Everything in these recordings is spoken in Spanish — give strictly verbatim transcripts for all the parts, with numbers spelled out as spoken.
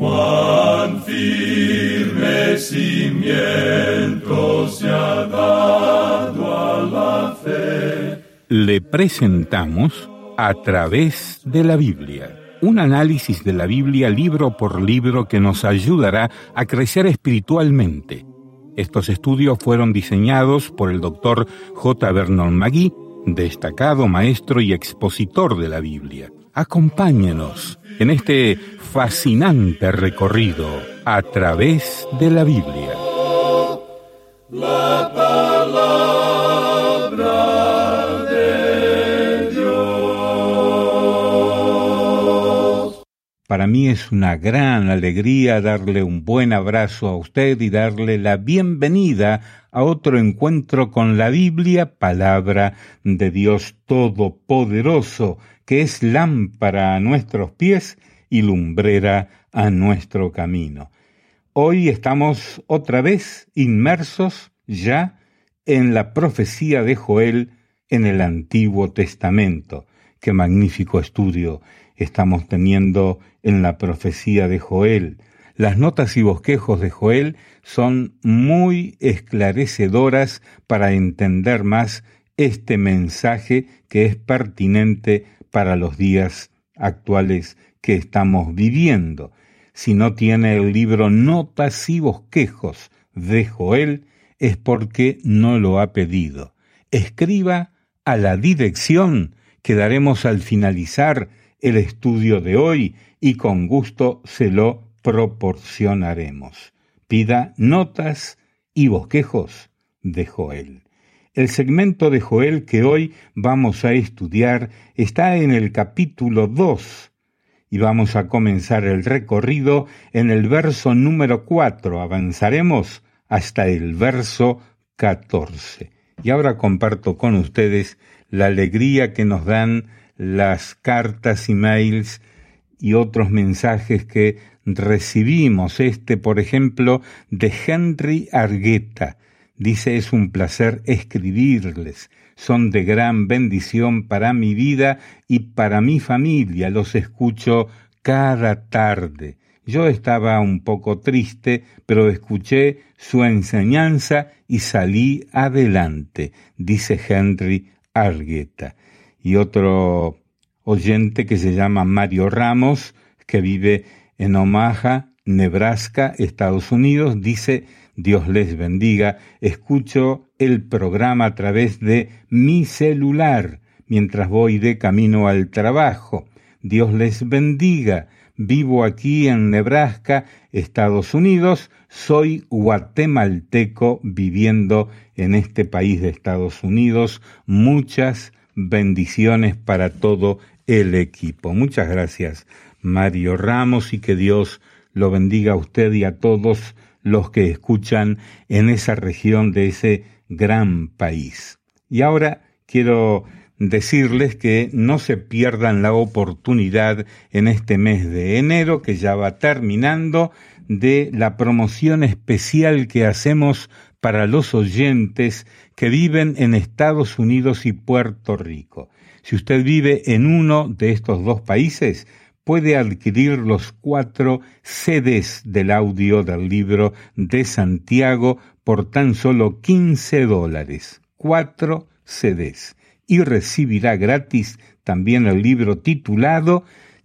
Cuán firme cimiento se ha dado a la fe. Le presentamos A través de la Biblia, un análisis de la Biblia libro por libro que nos ayudará a crecer espiritualmente. Estos estudios fueron diseñados por el doctor J. Vernon McGee, destacado maestro y expositor de la Biblia. Acompáñenos en este fascinante recorrido a través de la Biblia. La palabra de Dios. Para mí es una gran alegría darle un buen abrazo a usted y darle la bienvenida a otro encuentro con la Biblia, palabra de Dios Todopoderoso, que es lámpara a nuestros pies y lumbrera a nuestro camino. Hoy estamos otra vez inmersos ya en la profecía de Joel en el Antiguo Testamento. Qué magnífico estudio estamos teniendo en la profecía de Joel. Las notas y bosquejos de Joel son muy esclarecedoras para entender más este mensaje que es pertinente para los días actuales que estamos viviendo. Si no tiene el libro Notas y Bosquejos de Joel, es porque no lo ha pedido. Escriba a la dirección que daremos al finalizar el estudio de hoy y con gusto se lo proporcionaremos. Pida Notas y Bosquejos de Joel. El segmento de Joel que hoy vamos a estudiar está en el capítulo dos y vamos a comenzar el recorrido en el verso número cuatro. Avanzaremos hasta el verso catorce. Y ahora comparto con ustedes la alegría que nos dan las cartas, emails y otros mensajes que recibimos. Este, por ejemplo, de Henry Argueta. Dice, es un placer escribirles. Son de gran bendición para mi vida y para mi familia. Los escucho cada tarde. Yo estaba un poco triste, pero escuché su enseñanza y salí adelante, dice Henry Argueta. Y otro oyente que se llama Mario Ramos, que vive en Omaha, Nebraska, Estados Unidos, dice, Dios les bendiga, escucho el programa a través de mi celular mientras voy de camino al trabajo. Dios les bendiga, vivo aquí en Nebraska, Estados Unidos, soy guatemalteco viviendo en este país de Estados Unidos. Muchas bendiciones para todo el equipo. Muchas gracias, Mario Ramos, y que Dios lo bendiga a usted y a todos los que escuchan en esa región de ese gran país. Y ahora quiero decirles que no se pierdan la oportunidad en este mes de enero, que ya va terminando, de la promoción especial que hacemos para los oyentes que viven en Estados Unidos y Puerto Rico. Si usted vive en uno de estos dos países, puede adquirir los cuatro C Ds del audio del libro de Santiago por tan solo quince dólares. Cuatro C Ds. Y recibirá gratis también el libro titulado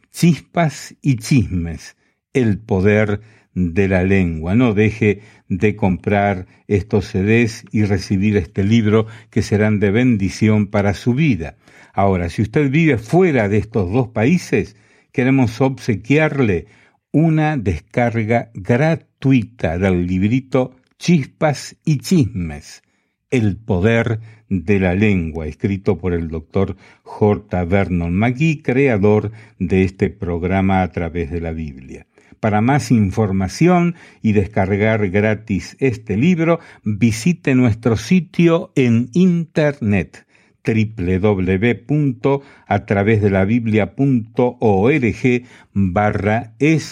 Chispas y Chismes, el poder de la lengua. No deje de comprar estos C Ds y recibir este libro que serán de bendición para su vida. Ahora, si usted vive fuera de estos dos países, queremos obsequiarle una descarga gratuita del librito Chispas y Chismes, el poder de la lengua, escrito por el doctor J. Vernon McGee, creador de este programa a través de la Biblia. Para más información y descargar gratis este libro, visite nuestro sitio en internet doble u doble u doble u punto a través de la biblia punto org barra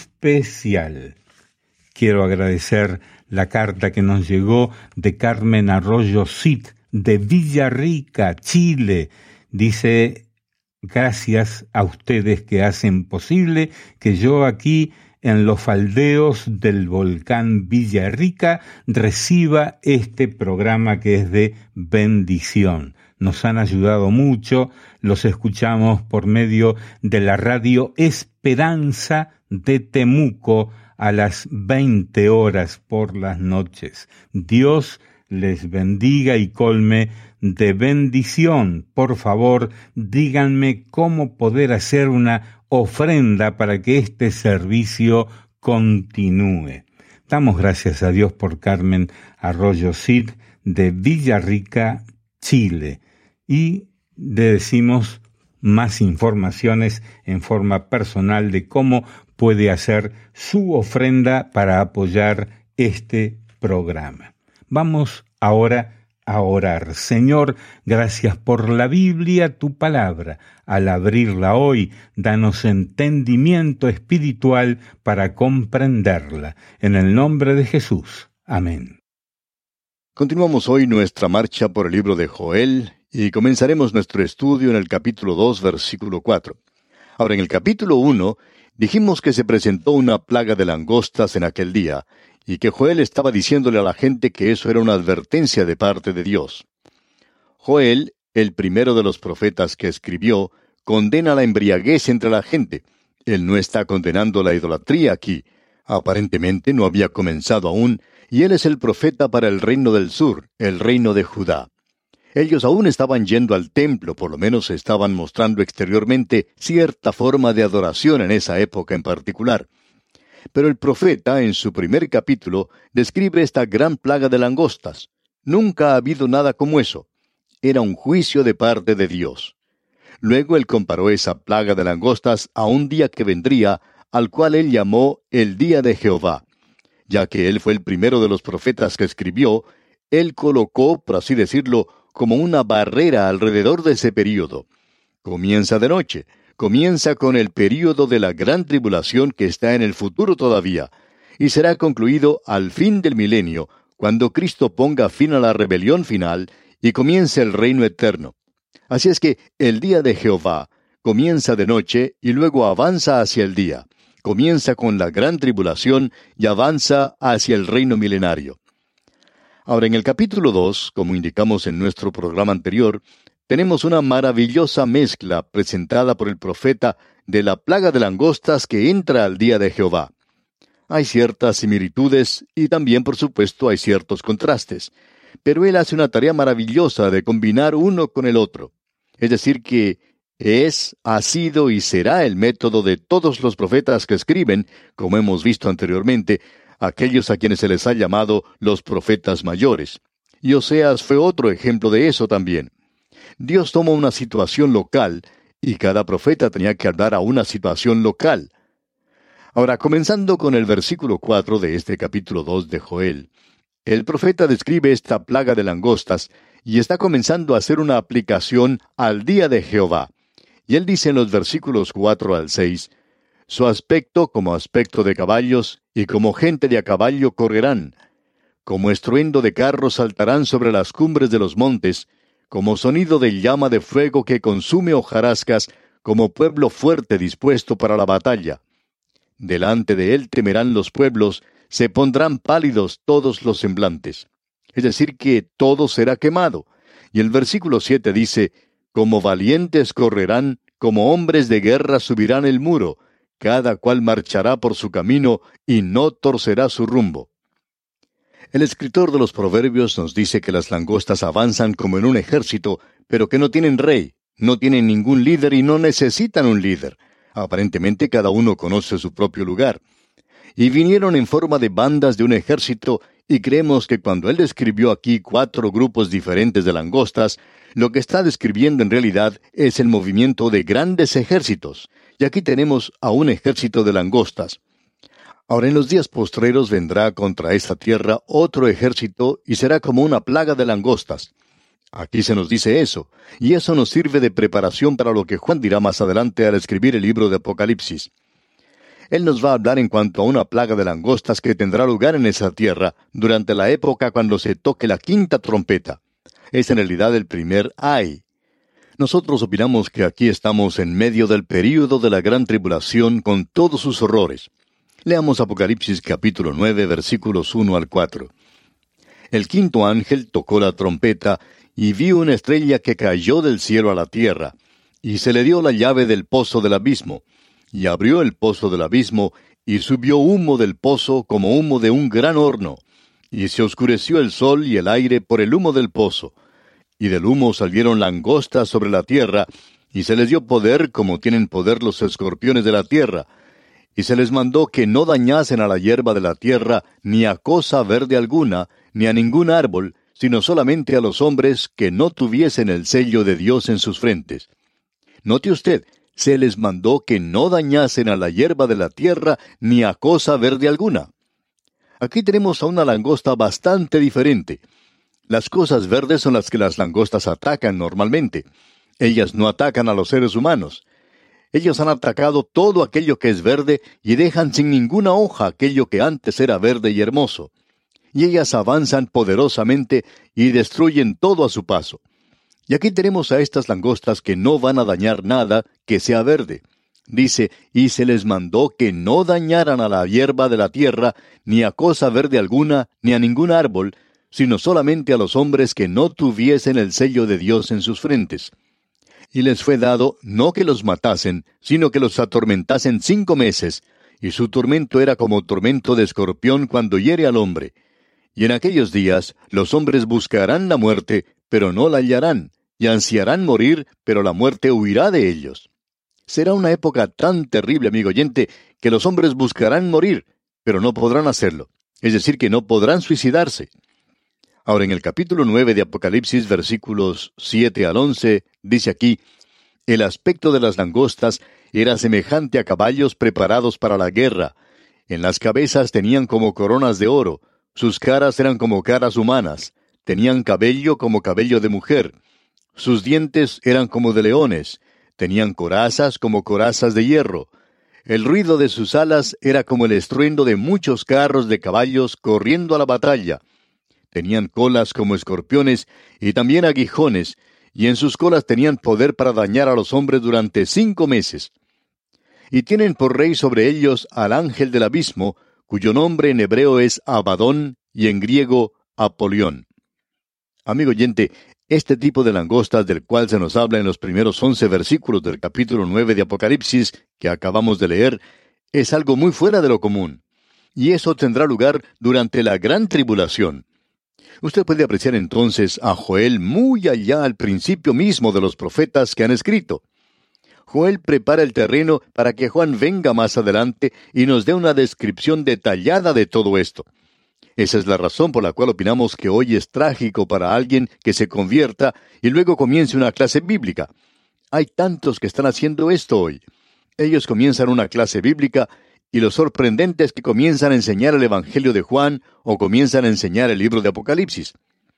especial. Quiero agradecer la carta que nos llegó de Carmen Arroyo Cid, de Villarrica, Chile. Dice, gracias a ustedes que hacen posible que yo aquí en los faldeos del volcán Villarrica, reciba este programa que es de bendición. Nos han ayudado mucho, los escuchamos por medio de la radio Esperanza de Temuco a las veinte horas por las noches. Dios les bendiga y colme de bendición. Por favor, díganme cómo poder hacer una ofrenda para que este servicio continúe. Damos gracias a Dios por Carmen Arroyo Cid de Villarrica, Chile, y le decimos más informaciones en forma personal de cómo puede hacer su ofrenda para apoyar este programa. Vamos ahora a orar. Señor, gracias por la Biblia, tu palabra. Al abrirla hoy, danos entendimiento espiritual para comprenderla. En el nombre de Jesús. Amén. Continuamos hoy nuestra marcha por el libro de Joel y comenzaremos nuestro estudio en el capítulo dos, versículo cuatro. Ahora, en el capítulo uno, dijimos que se presentó una plaga de langostas en aquel día, y que Joel estaba diciéndole a la gente que eso era una advertencia de parte de Dios. Joel, el primero de los profetas que escribió, condena la embriaguez entre la gente. Él no está condenando la idolatría aquí. Aparentemente no había comenzado aún, y él es el profeta para el reino del sur, el reino de Judá. Ellos aún estaban yendo al templo, por lo menos estaban mostrando exteriormente cierta forma de adoración en esa época en particular. Pero el profeta, en su primer capítulo, describe esta gran plaga de langostas. Nunca ha habido nada como eso. Era un juicio de parte de Dios. Luego él comparó esa plaga de langostas a un día que vendría, al cual él llamó el día de Jehová. Ya que él fue el primero de los profetas que escribió, él colocó, por así decirlo, como una barrera alrededor de ese período. Comienza de noche. Comienza con el período de la gran tribulación que está en el futuro todavía, y será concluido al fin del milenio, cuando Cristo ponga fin a la rebelión final y comience el reino eterno. Así es que el día de Jehová comienza de noche y luego avanza hacia el día. Comienza con la gran tribulación y avanza hacia el reino milenario. Ahora, en el capítulo dos, como indicamos en nuestro programa anterior, tenemos una maravillosa mezcla presentada por el profeta de la plaga de langostas que entra al día de Jehová. Hay ciertas similitudes y también, por supuesto, hay ciertos contrastes. Pero él hace una tarea maravillosa de combinar uno con el otro. Es decir, que es, ha sido y será el método de todos los profetas que escriben, como hemos visto anteriormente, aquellos a quienes se les ha llamado los profetas mayores. Y Oseas fue otro ejemplo de eso también. Dios toma una situación local, y cada profeta tenía que hablar a una situación local. Ahora, comenzando con el versículo cuatro de este capítulo dos de Joel, el profeta describe esta plaga de langostas, y está comenzando a hacer una aplicación al día de Jehová. Y él dice en los versículos cuatro al seis, «Su aspecto como aspecto de caballos, y como gente de a caballo correrán. Como estruendo de carros saltarán sobre las cumbres de los montes, como sonido de llama de fuego que consume hojarascas, como pueblo fuerte dispuesto para la batalla. Delante de él temerán los pueblos, se pondrán pálidos todos los semblantes». Es decir, que todo será quemado. Y el versículo siete dice, «Como valientes correrán, como hombres de guerra subirán el muro, cada cual marchará por su camino y no torcerá su rumbo». El escritor de los Proverbios nos dice que las langostas avanzan como en un ejército, pero que no tienen rey, no tienen ningún líder y no necesitan un líder. Aparentemente cada uno conoce su propio lugar. Y vinieron en forma de bandas de un ejército, y creemos que cuando él describió aquí cuatro grupos diferentes de langostas, lo que está describiendo en realidad es el movimiento de grandes ejércitos. Y aquí tenemos a un ejército de langostas. Ahora, en los días postreros vendrá contra esta tierra otro ejército y será como una plaga de langostas. Aquí se nos dice eso, y eso nos sirve de preparación para lo que Juan dirá más adelante al escribir el libro de Apocalipsis. Él nos va a hablar en cuanto a una plaga de langostas que tendrá lugar en esa tierra durante la época cuando se toque la quinta trompeta. Es en realidad el primer ay. Nosotros opinamos que aquí estamos en medio del período de la gran tribulación con todos sus horrores. Leamos Apocalipsis capítulo nueve, versículos uno al cuatro. El quinto ángel tocó la trompeta, y vi una estrella que cayó del cielo a la tierra, y se le dio la llave del pozo del abismo, y abrió el pozo del abismo, y subió humo del pozo como humo de un gran horno, y se oscureció el sol y el aire por el humo del pozo. Y del humo salieron langostas sobre la tierra, y se les dio poder como tienen poder los escorpiones de la tierra. Y se les mandó que no dañasen a la hierba de la tierra, ni a cosa verde alguna, ni a ningún árbol, sino solamente a los hombres que no tuviesen el sello de Dios en sus frentes. Note usted, se les mandó que no dañasen a la hierba de la tierra, ni a cosa verde alguna. Aquí tenemos a una langosta bastante diferente. Las cosas verdes son las que las langostas atacan normalmente. Ellas no atacan a los seres humanos. Ellos han atacado todo aquello que es verde y dejan sin ninguna hoja aquello que antes era verde y hermoso. Y ellas avanzan poderosamente y destruyen todo a su paso. Y aquí tenemos a estas langostas que no van a dañar nada que sea verde. Dice, y se les mandó que no dañaran a la hierba de la tierra, ni a cosa verde alguna, ni a ningún árbol, sino solamente a los hombres que no tuviesen el sello de Dios en sus frentes. Y les fue dado no que los matasen, sino que los atormentasen cinco meses, y su tormento era como tormento de escorpión cuando hiere al hombre. Y en aquellos días los hombres buscarán la muerte, pero no la hallarán, y ansiarán morir, pero la muerte huirá de ellos. Será una época tan terrible, amigo oyente, que los hombres buscarán morir, pero no podrán hacerlo. Es decir, que no podrán suicidarse. Ahora, en el capítulo nueve de Apocalipsis, versículos siete al once, dice aquí, el aspecto de las langostas era semejante a caballos preparados para la guerra. En las cabezas tenían como coronas de oro, sus caras eran como caras humanas, tenían cabello como cabello de mujer, sus dientes eran como de leones, tenían corazas como corazas de hierro. El ruido de sus alas era como el estruendo de muchos carros de caballos corriendo a la batalla. Tenían colas como escorpiones y también aguijones, y en sus colas tenían poder para dañar a los hombres durante cinco meses. Y tienen por rey sobre ellos al ángel del abismo, cuyo nombre en hebreo es Abadón y en griego Apolión. Amigo oyente, este tipo de langostas del cual se nos habla en los primeros once versículos del capítulo nueve de Apocalipsis, que acabamos de leer, es algo muy fuera de lo común. Y eso tendrá lugar durante la gran tribulación. Usted puede apreciar entonces a Joel muy allá al principio mismo de los profetas que han escrito. Joel prepara el terreno para que Juan venga más adelante y nos dé una descripción detallada de todo esto. Esa es la razón por la cual opinamos que hoy es trágico para alguien que se convierta y luego comience una clase bíblica. Hay tantos que están haciendo esto hoy. Ellos comienzan una clase bíblica y lo sorprendente es que comienzan a enseñar el Evangelio de Juan o comienzan a enseñar el libro de Apocalipsis.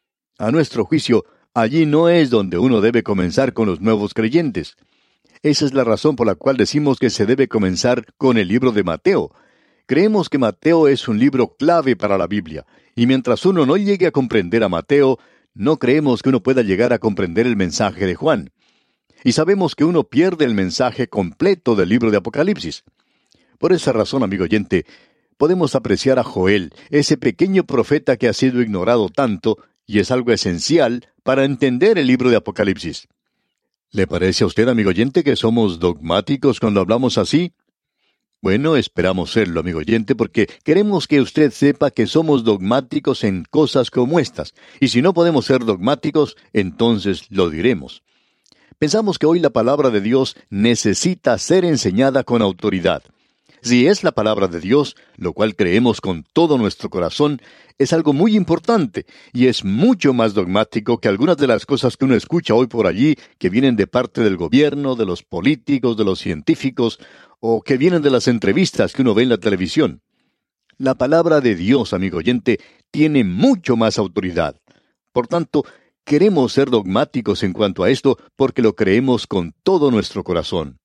A nuestro juicio, allí no es donde uno debe comenzar con los nuevos creyentes. Esa es la razón por la cual decimos que se debe comenzar con el libro de Mateo. Creemos que Mateo es un libro clave para la Biblia, y mientras uno no llegue a comprender a Mateo, no creemos que uno pueda llegar a comprender el mensaje de Juan. Y sabemos que uno pierde el mensaje completo del libro de Apocalipsis. Por esa razón, amigo oyente, podemos apreciar a Joel, ese pequeño profeta que ha sido ignorado tanto, y es algo esencial para entender el libro de Apocalipsis. ¿Le parece a usted, amigo oyente, que somos dogmáticos cuando hablamos así? Bueno, esperamos serlo, amigo oyente, porque queremos que usted sepa que somos dogmáticos en cosas como estas, y si no podemos ser dogmáticos, entonces lo diremos. Pensamos que hoy la palabra de Dios necesita ser enseñada con autoridad. Si es la palabra de Dios, lo cual creemos con todo nuestro corazón, es algo muy importante y es mucho más dogmático que algunas de las cosas que uno escucha hoy por allí, que vienen de parte del gobierno, de los políticos, de los científicos, o que vienen de las entrevistas que uno ve en la televisión. La palabra de Dios, amigo oyente, tiene mucho más autoridad. Por tanto, queremos ser dogmáticos en cuanto a esto porque lo creemos con todo nuestro corazón.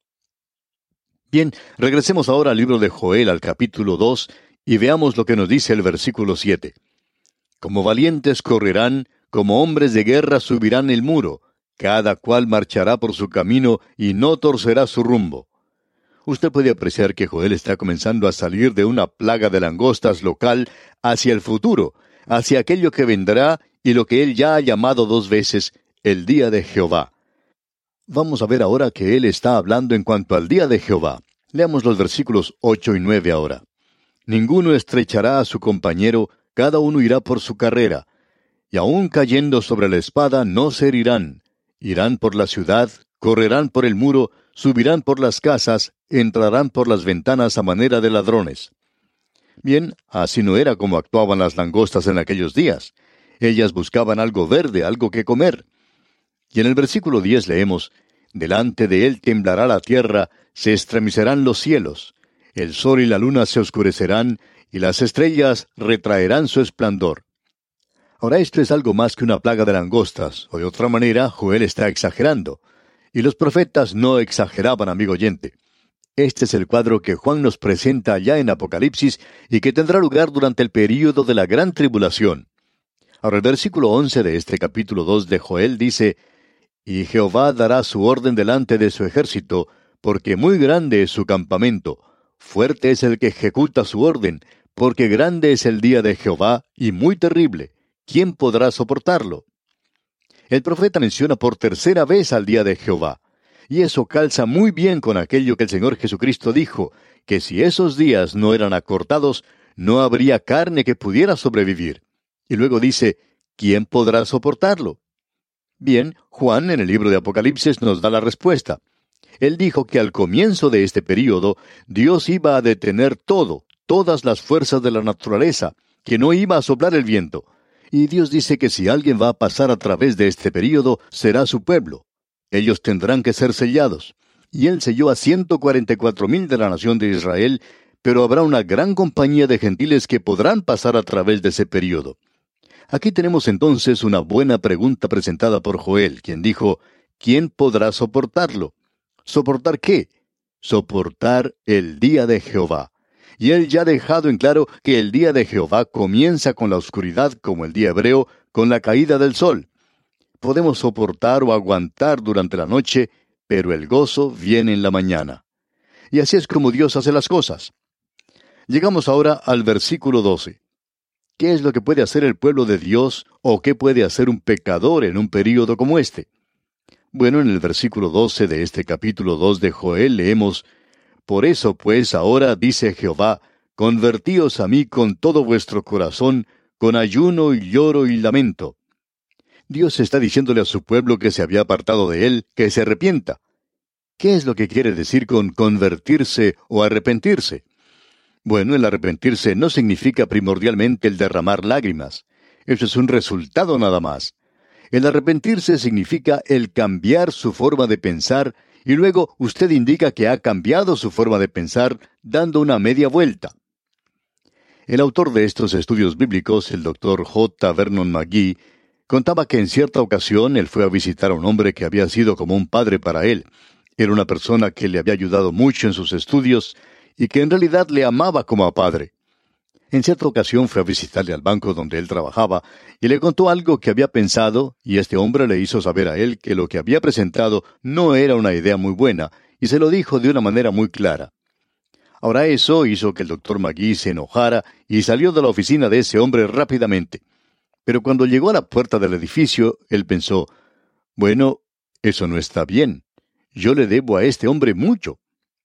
Bien, regresemos ahora al libro de Joel, al capítulo dos, y veamos lo que nos dice el versículo siete. Como valientes correrán, como hombres de guerra subirán el muro, cada cual marchará por su camino y no torcerá su rumbo. Usted puede apreciar que Joel está comenzando a salir de una plaga de langostas local hacia el futuro, hacia aquello que vendrá y lo que él ya ha llamado dos veces el día de Jehová. Vamos a ver ahora que él está hablando en cuanto al día de Jehová. Leamos los versículos ocho y nueve ahora. Ninguno estrechará a su compañero, cada uno irá por su carrera. Y aun cayendo sobre la espada no se herirán. Irán por la ciudad, correrán por el muro, subirán por las casas, entrarán por las ventanas a manera de ladrones. Bien, así no era como actuaban las langostas en aquellos días. Ellas buscaban algo verde, algo que comer. Y en el versículo diez leemos, delante de él temblará la tierra, se estremecerán los cielos, el sol y la luna se oscurecerán, y las estrellas retraerán su esplendor. Ahora esto es algo más que una plaga de langostas, o de otra manera, Joel está exagerando. Y los profetas no exageraban, amigo oyente. Este es el cuadro que Juan nos presenta allá en Apocalipsis y que tendrá lugar durante el período de la gran tribulación. Ahora el versículo once de este capítulo dos de Joel dice, y Jehová dará su orden delante de su ejército, porque muy grande es su campamento. Fuerte es el que ejecuta su orden, porque grande es el día de Jehová y muy terrible. ¿Quién podrá soportarlo? El profeta menciona por tercera vez al día de Jehová. Y eso calza muy bien con aquello que el Señor Jesucristo dijo, que si esos días no eran acortados, no habría carne que pudiera sobrevivir. Y luego dice, ¿quién podrá soportarlo? Bien, Juan en el libro de Apocalipsis nos da la respuesta. Él dijo que al comienzo de este período, Dios iba a detener todo, todas las fuerzas de la naturaleza, que no iba a soplar el viento. Y Dios dice que si alguien va a pasar a través de este período, será su pueblo. Ellos tendrán que ser sellados. Y Él selló a ciento cuarenta y cuatro mil de la nación de Israel, pero habrá una gran compañía de gentiles que podrán pasar a través de ese período. Aquí tenemos entonces una buena pregunta presentada por Joel, quien dijo, ¿quién podrá soportarlo? ¿Soportar qué? Soportar el día de Jehová. Y él ya ha dejado en claro que el día de Jehová comienza con la oscuridad, como el día hebreo, con la caída del sol. Podemos soportar o aguantar durante la noche, pero el gozo viene en la mañana. Y así es como Dios hace las cosas. Llegamos ahora al versículo doce. ¿Qué es lo que puede hacer el pueblo de Dios o qué puede hacer un pecador en un período como este? Bueno, en el versículo doce de este capítulo dos de Joel leemos, por eso pues ahora dice Jehová, convertíos a mí con todo vuestro corazón, con ayuno y lloro y lamento. Dios está diciéndole a su pueblo que se había apartado de él, que se arrepienta. ¿Qué es lo que quiere decir con convertirse o arrepentirse? Bueno, el arrepentirse no significa primordialmente el derramar lágrimas. Eso es un resultado nada más. El arrepentirse significa el cambiar su forma de pensar, y luego usted indica que ha cambiado su forma de pensar dando una media vuelta. El autor de estos estudios bíblicos, el doctor J. Vernon McGee, contaba que en cierta ocasión él fue a visitar a un hombre que había sido como un padre para él. Era una persona que le había ayudado mucho en sus estudios y que en realidad le amaba como a padre. En cierta ocasión fue a visitarle al banco donde él trabajaba y le contó algo que había pensado, y este hombre le hizo saber a él que lo que había presentado no era una idea muy buena, y se lo dijo de una manera muy clara. Ahora eso hizo que el doctor McGee se enojara y salió de la oficina de ese hombre rápidamente. Pero cuando llegó a la puerta del edificio, él pensó, bueno, eso no está bien. Yo le debo a este hombre mucho.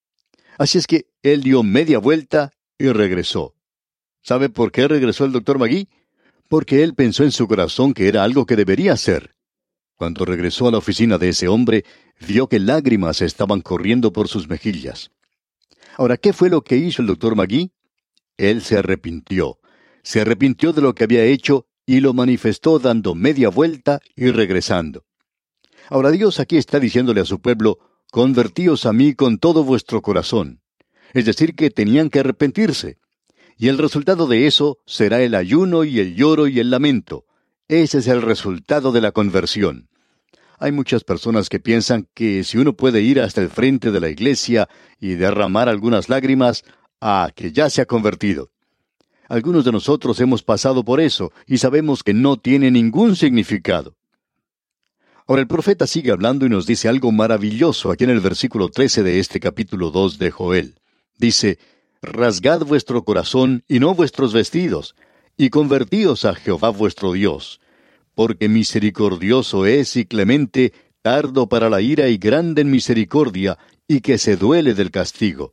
Así es que él dio media vuelta y regresó. ¿Sabe por qué regresó el doctor McGee? Porque él pensó en su corazón que era algo que debería hacer. Cuando regresó a la oficina de ese hombre, vio que lágrimas estaban corriendo por sus mejillas. Ahora, ¿qué fue lo que hizo el doctor McGee? Él se arrepintió. Se arrepintió de lo que había hecho y lo manifestó dando media vuelta y regresando. Ahora Dios aquí está diciéndole a su pueblo, convertíos a mí con todo vuestro corazón. Es decir, que tenían que arrepentirse. Y el resultado de eso será el ayuno y el lloro y el lamento. Ese es el resultado de la conversión. Hay muchas personas que piensan que si uno puede ir hasta el frente de la iglesia y derramar algunas lágrimas, ah, que ya se ha convertido. Algunos de nosotros hemos pasado por eso y sabemos que no tiene ningún significado. Ahora el profeta sigue hablando y nos dice algo maravilloso aquí en el versículo trece de este capítulo dos de Joel. Dice, «Rasgad vuestro corazón y no vuestros vestidos, y convertíos a Jehová vuestro Dios, porque misericordioso es y clemente, tardo para la ira y grande en misericordia, y que se duele del castigo».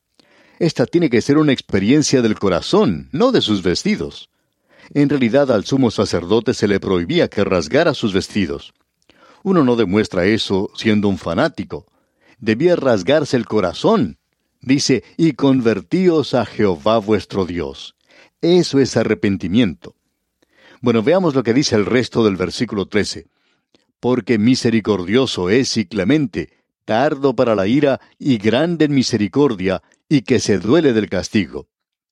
Esta tiene que ser una experiencia del corazón, no de sus vestidos. En realidad al sumo sacerdote se le prohibía que rasgara sus vestidos. Uno no demuestra eso siendo un fanático. Debía rasgarse el corazón. Dice, y convertíos a Jehová vuestro Dios. Eso es arrepentimiento. Bueno, veamos lo que dice el resto del versículo trece. Porque misericordioso es y clemente, tardo para la ira y grande en misericordia, y que se duele del castigo.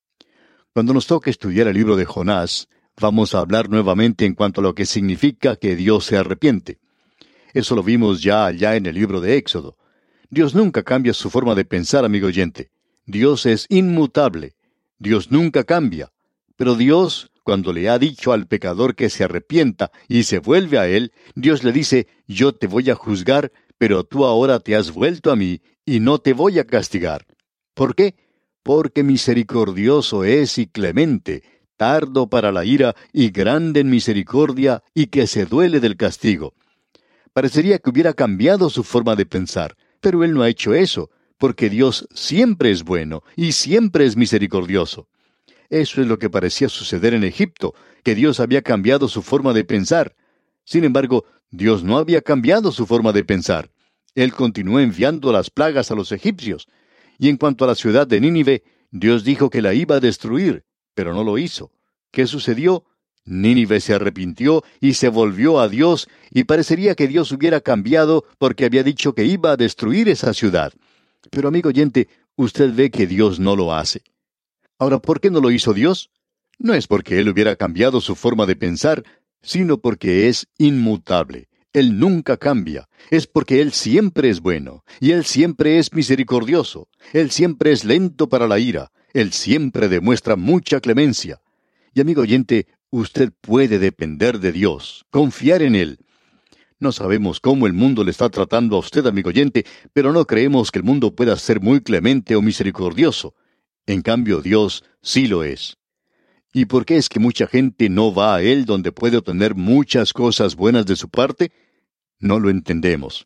Cuando nos toque estudiar el libro de Jonás, vamos a hablar nuevamente en cuanto a lo que significa que Dios se arrepiente. Eso lo vimos ya allá en el libro de Éxodo. Dios nunca cambia su forma de pensar, amigo oyente. Dios es inmutable. Dios nunca cambia. Pero Dios, cuando le ha dicho al pecador que se arrepienta y se vuelve a Él, Dios le dice, yo te voy a juzgar, pero tú ahora te has vuelto a mí y no te voy a castigar. ¿Por qué? Porque misericordioso es y clemente, tardo para la ira y grande en misericordia, y que se duele del castigo. Parecería que hubiera cambiado su forma de pensar, pero Él no ha hecho eso, porque Dios siempre es bueno y siempre es misericordioso. Eso es lo que parecía suceder en Egipto, que Dios había cambiado su forma de pensar. Sin embargo, Dios no había cambiado su forma de pensar. Él continuó enviando las plagas a los egipcios. Y en cuanto a la ciudad de Nínive, Dios dijo que la iba a destruir, pero no lo hizo. ¿Qué sucedió? Nínive se arrepintió y se volvió a Dios, y parecería que Dios hubiera cambiado porque había dicho que iba a destruir esa ciudad. Pero amigo oyente, usted ve que Dios no lo hace. Ahora, ¿por qué no lo hizo Dios? No es porque Él hubiera cambiado su forma de pensar, sino porque es inmutable. Él nunca cambia. Es porque Él siempre es bueno, y Él siempre es misericordioso. Él siempre es lento para la ira. Él siempre demuestra mucha clemencia. Y amigo oyente, usted puede depender de Dios, confiar en Él. No sabemos cómo el mundo le está tratando a usted, amigo oyente, pero no creemos que el mundo pueda ser muy clemente o misericordioso. En cambio, Dios sí lo es. ¿Y por qué es que mucha gente no va a Él donde puede obtener muchas cosas buenas de su parte? No lo entendemos.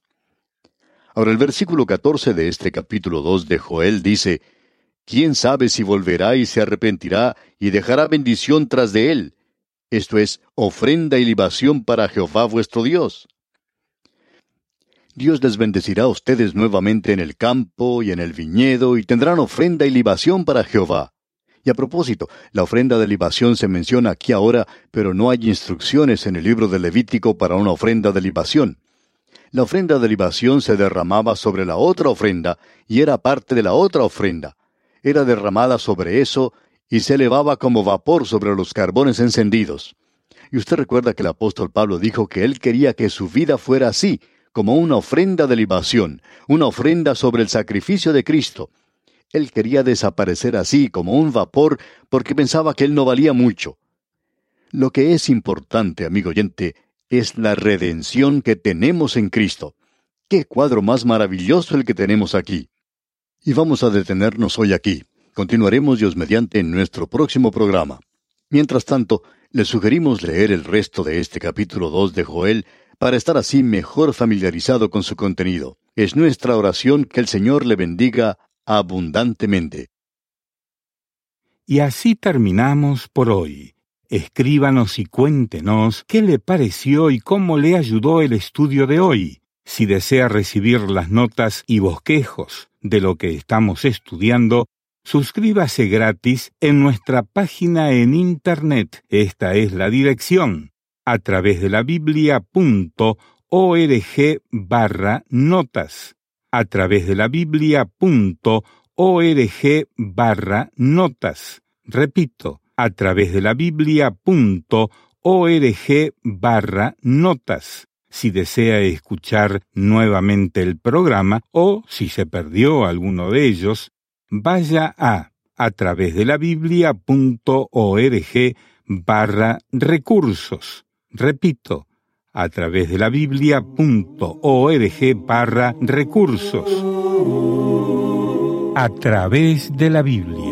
Ahora el versículo catorce de este capítulo dos de Joel dice, ¿quién sabe si volverá y se arrepentirá y dejará bendición tras de él? Esto es, ofrenda y libación para Jehová vuestro Dios. Dios les bendecirá a ustedes nuevamente en el campo y en el viñedo y tendrán ofrenda y libación para Jehová. Y a propósito, la ofrenda de libación se menciona aquí ahora, pero no hay instrucciones en el libro de Levítico para una ofrenda de libación. La ofrenda de libación se derramaba sobre la otra ofrenda y era parte de la otra ofrenda. Era derramada sobre eso y se elevaba como vapor sobre los carbones encendidos. Y usted recuerda que el apóstol Pablo dijo que él quería que su vida fuera así, como una ofrenda de libación, una ofrenda sobre el sacrificio de Cristo. Él quería desaparecer así, como un vapor, porque pensaba que él no valía mucho. Lo que es importante, amigo oyente, es la redención que tenemos en Cristo. ¡Qué cuadro más maravilloso el que tenemos aquí! Y vamos a detenernos hoy aquí. Continuaremos Dios mediante en nuestro próximo programa. Mientras tanto, le sugerimos leer el resto de este capítulo dos de Joel para estar así mejor familiarizado con su contenido. Es nuestra oración que el Señor le bendiga abundantemente. Y así terminamos por hoy. Escríbanos y cuéntenos qué le pareció y cómo le ayudó el estudio de hoy. Si desea recibir las notas y bosquejos de lo que estamos estudiando, suscríbase gratis en nuestra página en Internet. Esta es la dirección, a través de la biblia punto org barra notas. A través de la biblia punto org barra notas. Repito, a través de la biblia punto org barra notas. Si desea escuchar nuevamente el programa o si se perdió alguno de ellos, vaya a a través de la biblia punto org barra recursos. Repito, a través de la biblia punto org barra recursos. A través de la Biblia.